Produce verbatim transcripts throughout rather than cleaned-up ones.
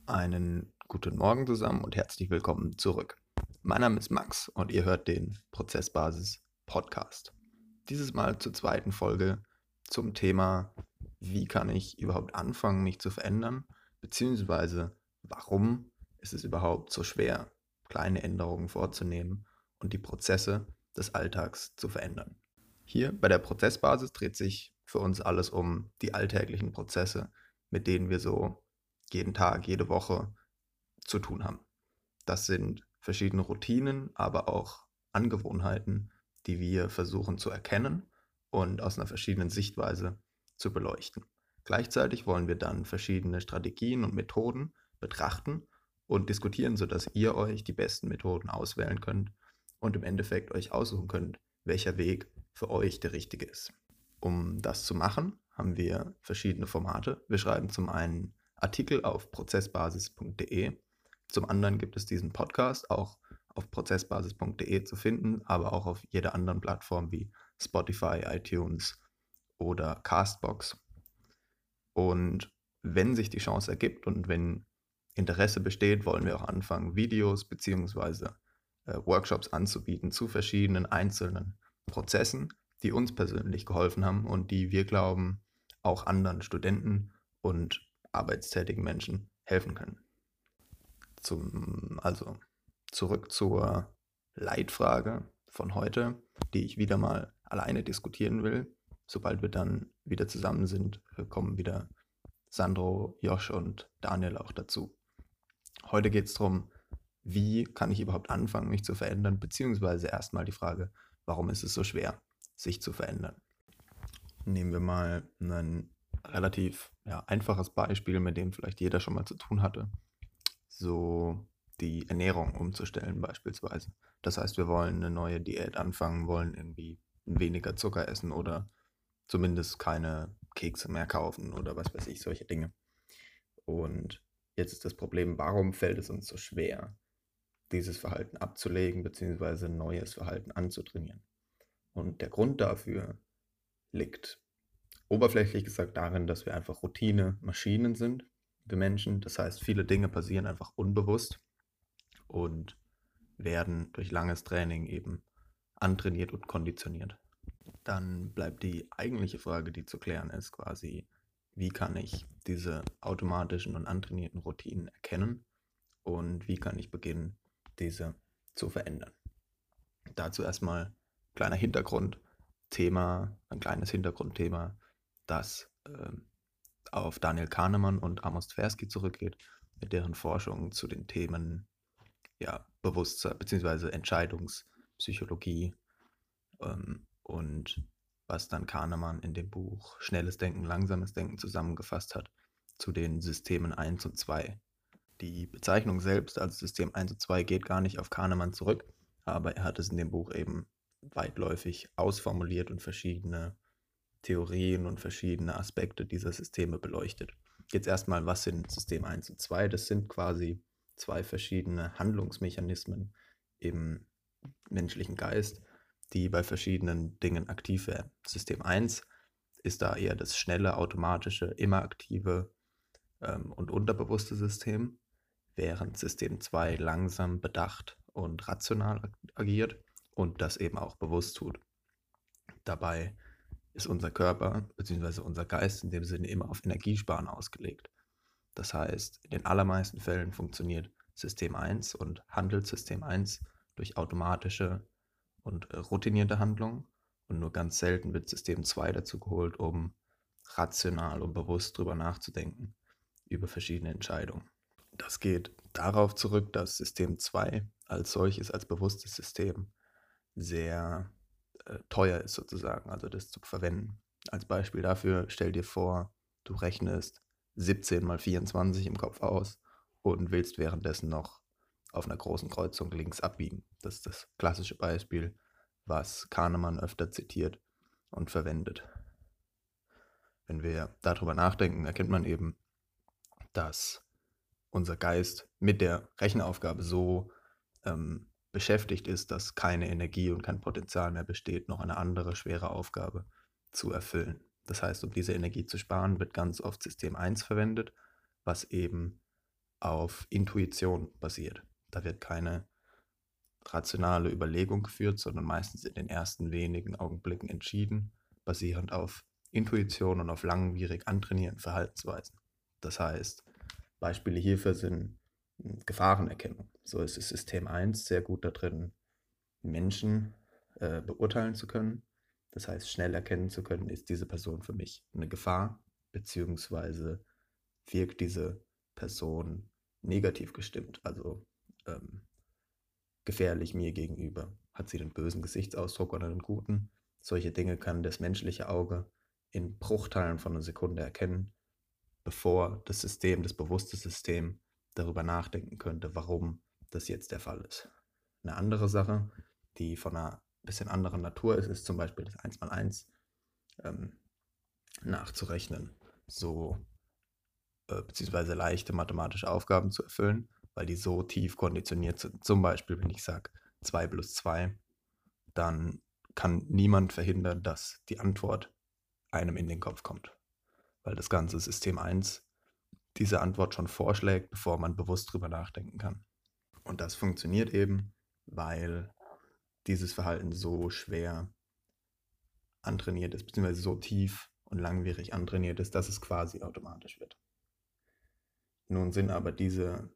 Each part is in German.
Einen guten Morgen zusammen und herzlich willkommen zurück. Mein Name ist Max und ihr hört den Prozessbasis Podcast. Dieses Mal zur zweiten Folge zum Thema, wie kann ich überhaupt anfangen, mich zu verändern, beziehungsweise warum ist es überhaupt so schwer, kleine Änderungen vorzunehmen und die Prozesse des Alltags zu verändern. Hier bei der Prozessbasis dreht sich für uns alles um die alltäglichen Prozesse, mit denen wir so jeden Tag, jede Woche zu tun haben. Das sind verschiedene Routinen, aber auch Angewohnheiten, die wir versuchen zu erkennen und aus einer verschiedenen Sichtweise zu beleuchten. Gleichzeitig wollen wir dann verschiedene Strategien und Methoden betrachten und diskutieren, sodass ihr euch die besten Methoden auswählen könnt und im Endeffekt euch aussuchen könnt, welcher Weg für euch der richtige ist. Um das zu machen, haben wir verschiedene Formate. Wir schreiben zum einen Artikel auf prozessbasis punkt de. Zum anderen gibt es diesen Podcast auch auf prozessbasis punkt de zu finden, aber auch auf jeder anderen Plattform wie Spotify, iTunes oder Castbox. Und wenn sich die Chance ergibt und wenn Interesse besteht, wollen wir auch anfangen, Videos bzw. Äh, Workshops anzubieten zu verschiedenen einzelnen Prozessen, die uns persönlich geholfen haben und die wir glauben, auch anderen Studenten und arbeitstätigen Menschen helfen können. Zum, also zurück zur Leitfrage von heute, die ich wieder mal alleine diskutieren will. Sobald wir dann wieder zusammen sind, kommen wieder Sandro, Josh und Daniel auch dazu. Heute geht es darum, wie kann ich überhaupt anfangen, mich zu verändern, beziehungsweise erstmal die Frage, warum ist es so schwer, sich zu verändern. Nehmen wir mal ein relativ ja, einfaches Beispiel, mit dem vielleicht jeder schon mal zu tun hatte. So die Ernährung umzustellen beispielsweise. Das heißt, wir wollen eine neue Diät anfangen, wollen irgendwie weniger Zucker essen oder zumindest keine Kekse mehr kaufen oder was weiß ich, solche Dinge. Und jetzt ist das Problem, warum fällt es uns so schwer, dieses Verhalten abzulegen bzw. neues Verhalten anzutrainieren? Und der Grund dafür liegt oberflächlich gesagt darin, dass wir einfach Routine-Maschinen sind, wir Menschen. Das heißt, viele Dinge passieren einfach unbewusst und werden durch langes Training eben antrainiert und konditioniert. Dann bleibt die eigentliche Frage, die zu klären ist, quasi, wie kann ich diese automatischen und antrainierten Routinen erkennen und wie kann ich beginnen, diese zu verändern. Dazu erstmal kleiner Hintergrundthema, ein kleines Hintergrundthema, das äh, auf Daniel Kahnemann und Amos Tversky zurückgeht, mit deren Forschung zu den Themen ja, Bewusstsein bzw. Entscheidungspsychologie ähm, und was dann Kahnemann in dem Buch Schnelles Denken, Langsames Denken zusammengefasst hat, zu den Systemen eins und zwei. Die Bezeichnung selbst als System eins und zwei geht gar nicht auf Kahnemann zurück, aber er hat es in dem Buch eben weitläufig ausformuliert und verschiedene Theorien und verschiedene Aspekte dieser Systeme beleuchtet. Jetzt erstmal, was sind System eins und zwei? Das sind quasi zwei verschiedene Handlungsmechanismen im menschlichen Geist, die bei verschiedenen Dingen aktiv werden. System eins ist da eher das schnelle, automatische, immer aktive ähm, und unterbewusste System, während System zwei langsam, bedacht und rational agiert und das eben auch bewusst tut. Dabei ist unser Körper bzw. unser Geist in dem Sinne immer auf Energiesparen ausgelegt. Das heißt, in den allermeisten Fällen funktioniert System eins und handelt System eins durch automatische und äh, routinierte Handlungen und nur ganz selten wird System zwei dazu geholt, um rational und bewusst drüber nachzudenken, über verschiedene Entscheidungen. Das geht darauf zurück, dass System zwei als solches, als bewusstes System sehr äh, teuer ist sozusagen, also das zu verwenden. Als Beispiel dafür, stell dir vor, du rechnest siebzehn mal vierundzwanzig im Kopf aus und willst währenddessen noch auf einer großen Kreuzung links abbiegen. Das ist das klassische Beispiel, was Kahnemann öfter zitiert und verwendet. Wenn wir darüber nachdenken, erkennt man eben, dass unser Geist mit der Rechenaufgabe so ähm, beschäftigt ist, dass keine Energie und kein Potenzial mehr besteht, noch eine andere schwere Aufgabe zu erfüllen. Das heißt, um diese Energie zu sparen, wird ganz oft System eins verwendet, was eben auf Intuition basiert. Da wird keine rationale Überlegung geführt, sondern meistens in den ersten wenigen Augenblicken entschieden, basierend auf Intuition und auf langwierig antrainierten Verhaltensweisen. Das heißt, Beispiele hierfür sind Gefahrenerkennung. So ist das System eins sehr gut da drin, Menschen äh, beurteilen zu können. Das heißt, schnell erkennen zu können, ist diese Person für mich eine Gefahr, beziehungsweise wirkt diese Person negativ gestimmt, also ähm, gefährlich mir gegenüber. Hat sie den bösen Gesichtsausdruck oder einen guten? Solche Dinge kann das menschliche Auge in Bruchteilen von einer Sekunde erkennen, bevor das System, das bewusste System, darüber nachdenken könnte, warum das jetzt der Fall ist. Eine andere Sache, die von einer bisschen anderen Natur ist, ist zum Beispiel das eins mal eins ähm, nachzurechnen, so äh, beziehungsweise leichte mathematische Aufgaben zu erfüllen, weil die so tief konditioniert sind. Zum Beispiel, wenn ich sage zwei plus zwei, dann kann niemand verhindern, dass die Antwort einem in den Kopf kommt, weil das ganze System eins diese Antwort schon vorschlägt, bevor man bewusst drüber nachdenken kann. Und das funktioniert eben, weil dieses Verhalten so schwer antrainiert ist, beziehungsweise so tief und langwierig antrainiert ist, dass es quasi automatisch wird. Nun sind aber diese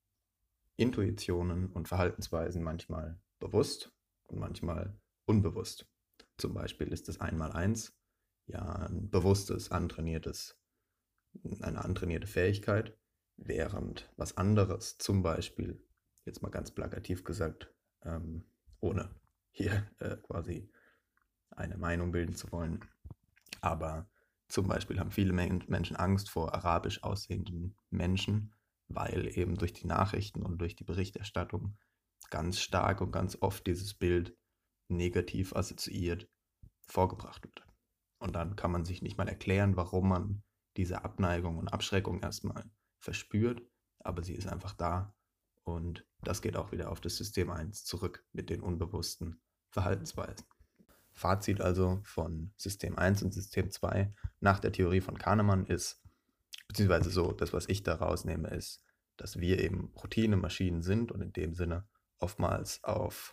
Intuitionen und Verhaltensweisen manchmal bewusst und manchmal unbewusst. Zum Beispiel ist das eins mal eins ja ein bewusstes, antrainiertes, eine antrainierte Fähigkeit, während was anderes, zum Beispiel, jetzt mal ganz plakativ gesagt, ähm, ohne hier äh, quasi eine Meinung bilden zu wollen, aber zum Beispiel haben viele Menschen Angst vor arabisch aussehenden Menschen, weil eben durch die Nachrichten und durch die Berichterstattung ganz stark und ganz oft dieses Bild negativ assoziiert vorgebracht wird. Und dann kann man sich nicht mal erklären, warum man diese Abneigung und Abschreckung erstmal verspürt, aber sie ist einfach da. Und das geht auch wieder auf das System eins zurück mit den unbewussten Verhaltensweisen. Fazit also von System eins und System zwei nach der Theorie von Kahnemann ist, beziehungsweise so, das, was ich da rausnehme, ist, dass wir eben Routinemaschinen sind und in dem Sinne oftmals auf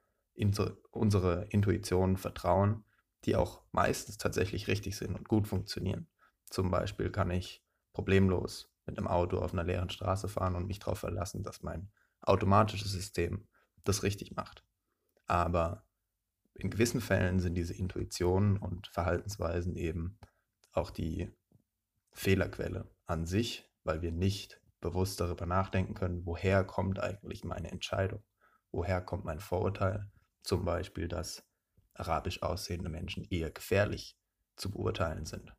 unsere Intuition vertrauen, die auch meistens tatsächlich richtig sind und gut funktionieren. Zum Beispiel kann ich problemlos mit einem Auto auf einer leeren Straße fahren und mich darauf verlassen, dass mein automatisches System das richtig macht. Aber in gewissen Fällen sind diese Intuitionen und Verhaltensweisen eben auch die Fehlerquelle an sich, weil wir nicht bewusst darüber nachdenken können, woher kommt eigentlich meine Entscheidung, woher kommt mein Vorurteil, zum Beispiel, dass arabisch aussehende Menschen eher gefährlich zu beurteilen sind.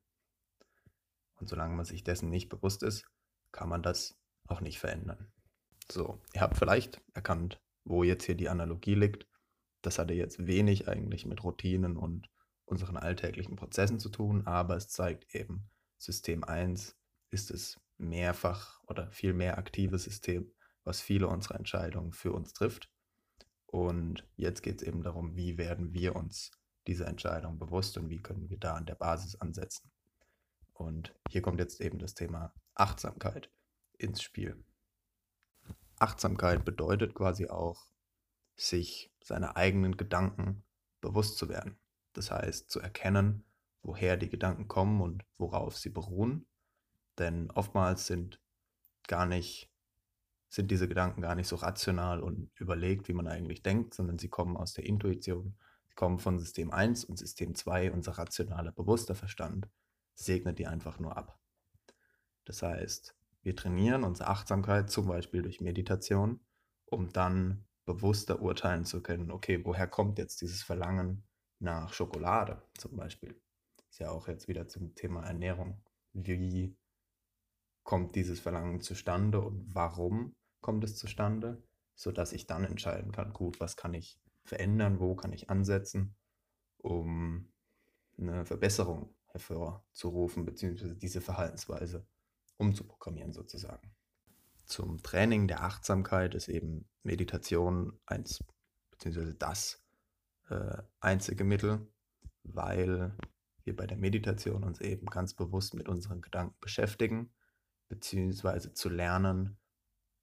Und solange man sich dessen nicht bewusst ist, kann man das auch nicht verändern. So, ihr habt vielleicht erkannt, wo jetzt hier die Analogie liegt. Das hatte jetzt wenig eigentlich mit Routinen und unseren alltäglichen Prozessen zu tun, aber es zeigt eben, System eins ist das mehrfach oder viel mehr aktive System, was viele unserer Entscheidungen für uns trifft. Und jetzt geht es eben darum, wie werden wir uns dieser Entscheidung bewusst und wie können wir da an der Basis ansetzen. Und hier kommt jetzt eben das Thema Achtsamkeit ins Spiel. Achtsamkeit bedeutet quasi auch, sich seiner eigenen Gedanken bewusst zu werden. Das heißt, zu erkennen, woher die Gedanken kommen und worauf sie beruhen. Denn oftmals sind gar nicht, sind diese Gedanken gar nicht so rational und überlegt, wie man eigentlich denkt, sondern sie kommen aus der Intuition. Sie kommen von System eins und System zwei, unser rationaler, bewusster Verstand, segnet die einfach nur ab. Das heißt, wir trainieren unsere Achtsamkeit zum Beispiel durch Meditation, um dann bewusster urteilen zu können, okay, woher kommt jetzt dieses Verlangen nach Schokolade zum Beispiel? Ist ja auch jetzt wieder zum Thema Ernährung. Wie kommt dieses Verlangen zustande und warum kommt es zustande, sodass ich dann entscheiden kann, gut, was kann ich verändern, wo kann ich ansetzen, um eine Verbesserung hervorzurufen, beziehungsweise diese Verhaltensweise umzuprogrammieren sozusagen. Zum Training der Achtsamkeit ist eben Meditation eins, beziehungsweise das äh, einzige Mittel, weil wir bei der Meditation uns eben ganz bewusst mit unseren Gedanken beschäftigen, beziehungsweise zu lernen,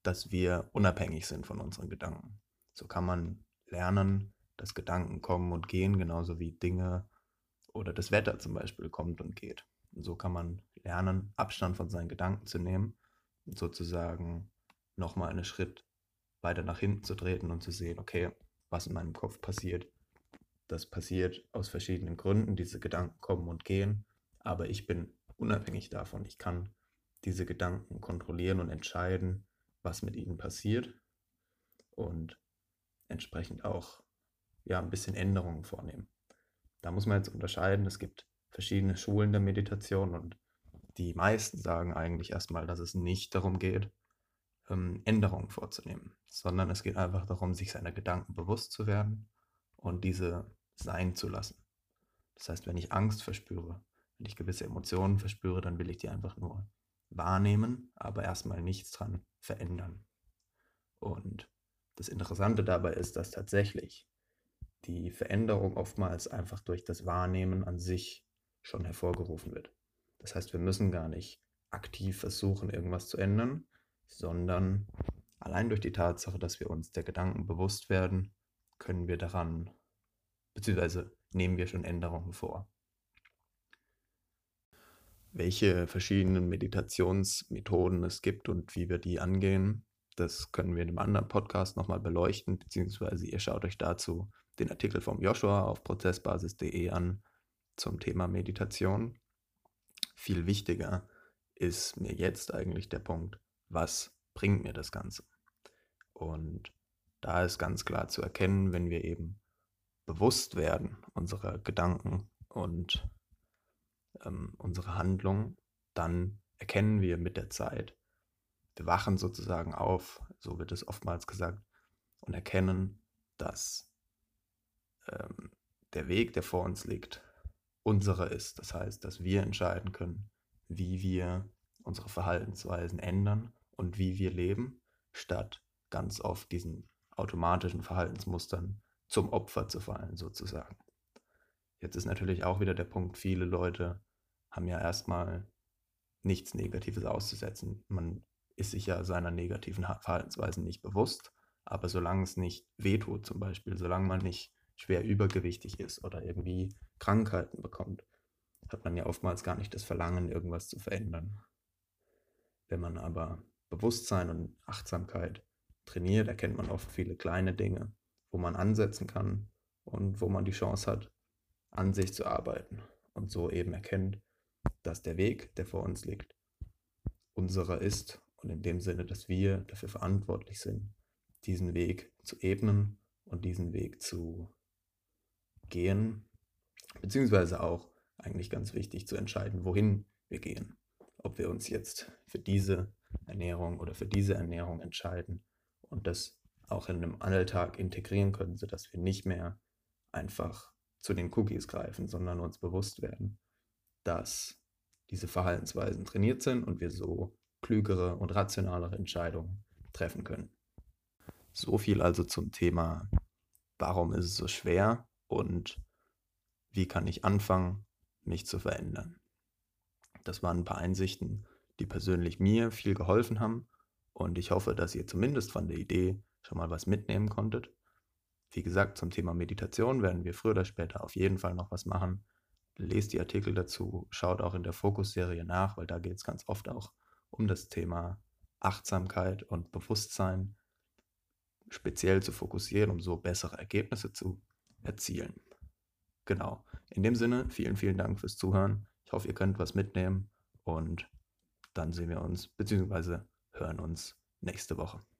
dass wir unabhängig sind von unseren Gedanken. So kann man lernen, dass Gedanken kommen und gehen, genauso wie Dinge oder das Wetter zum Beispiel kommt und geht. Und so kann man lernen, Abstand von seinen Gedanken zu nehmen und sozusagen nochmal einen Schritt weiter nach hinten zu treten und zu sehen, okay, was in meinem Kopf passiert. Das passiert aus verschiedenen Gründen, diese Gedanken kommen und gehen, aber ich bin unabhängig davon. Ich kann diese Gedanken kontrollieren und entscheiden, was mit ihnen passiert und entsprechend auch ja, ein bisschen Änderungen vornehmen. Da muss man jetzt unterscheiden, es gibt verschiedene Schulen der Meditation und die meisten sagen eigentlich erstmal, dass es nicht darum geht, ähm, Änderungen vorzunehmen, sondern es geht einfach darum, sich seiner Gedanken bewusst zu werden und diese sein zu lassen. Das heißt, wenn ich Angst verspüre, wenn ich gewisse Emotionen verspüre, dann will ich die einfach nur wahrnehmen, aber erstmal nichts dran verändern. Und das Interessante dabei ist, dass tatsächlich die Veränderung oftmals einfach durch das Wahrnehmen an sich schon hervorgerufen wird. Das heißt, wir müssen gar nicht aktiv versuchen, irgendwas zu ändern, sondern allein durch die Tatsache, dass wir uns der Gedanken bewusst werden, können wir daran, beziehungsweise nehmen wir schon Änderungen vor. Welche verschiedenen Meditationsmethoden es gibt und wie wir die angehen, das können wir in einem anderen Podcast nochmal beleuchten, beziehungsweise ihr schaut euch dazu den Artikel vom Joshua auf prozessbasis punkt de an zum Thema Meditation. Viel wichtiger ist mir jetzt eigentlich der Punkt, was bringt mir das Ganze? Und da ist ganz klar zu erkennen, wenn wir eben bewusst werden unserer Gedanken und ähm, unsere Handlung, dann erkennen wir mit der Zeit, wir wachen sozusagen auf, so wird es oftmals gesagt, und erkennen, dass ähm, der Weg, der vor uns liegt, unsere ist. Das heißt, dass wir entscheiden können, wie wir unsere Verhaltensweisen ändern und wie wir leben, statt ganz oft diesen automatischen Verhaltensmustern zum Opfer zu fallen, sozusagen. Jetzt ist natürlich auch wieder der Punkt, viele Leute haben ja erstmal nichts Negatives auszusetzen. Man ist sich ja seiner negativen Verhaltensweisen nicht bewusst, aber solange es nicht wehtut zum Beispiel, solange man nicht schwer übergewichtig ist oder irgendwie Krankheiten bekommt, hat man ja oftmals gar nicht das Verlangen, irgendwas zu verändern. Wenn man aber Bewusstsein und Achtsamkeit trainiert, erkennt man oft viele kleine Dinge, wo man ansetzen kann und wo man die Chance hat, an sich zu arbeiten und so eben erkennt, dass der Weg, der vor uns liegt, unserer ist und in dem Sinne, dass wir dafür verantwortlich sind, diesen Weg zu ebnen und diesen Weg zu gehen, beziehungsweise auch eigentlich ganz wichtig zu entscheiden, wohin wir gehen. Ob wir uns jetzt für diese Ernährung oder für diese Ernährung entscheiden und das auch in einem Alltag integrieren können, sodass wir nicht mehr einfach zu den Cookies greifen, sondern uns bewusst werden, dass diese Verhaltensweisen trainiert sind und wir so klügere und rationalere Entscheidungen treffen können. So viel also zum Thema, warum ist es so schwer und wie kann ich anfangen, mich zu verändern. Das waren ein paar Einsichten, die persönlich mir viel geholfen haben und ich hoffe, dass ihr zumindest von der Idee schon mal was mitnehmen konntet. Wie gesagt, zum Thema Meditation werden wir früher oder später auf jeden Fall noch was machen. Lest die Artikel dazu, schaut auch in der Fokusserie nach, weil da geht es ganz oft auch um das Thema Achtsamkeit und Bewusstsein speziell zu fokussieren, um so bessere Ergebnisse zu erzielen. Genau. In dem Sinne, vielen, vielen Dank fürs Zuhören. Ich hoffe, ihr könnt was mitnehmen und dann sehen wir uns bzw. hören uns nächste Woche.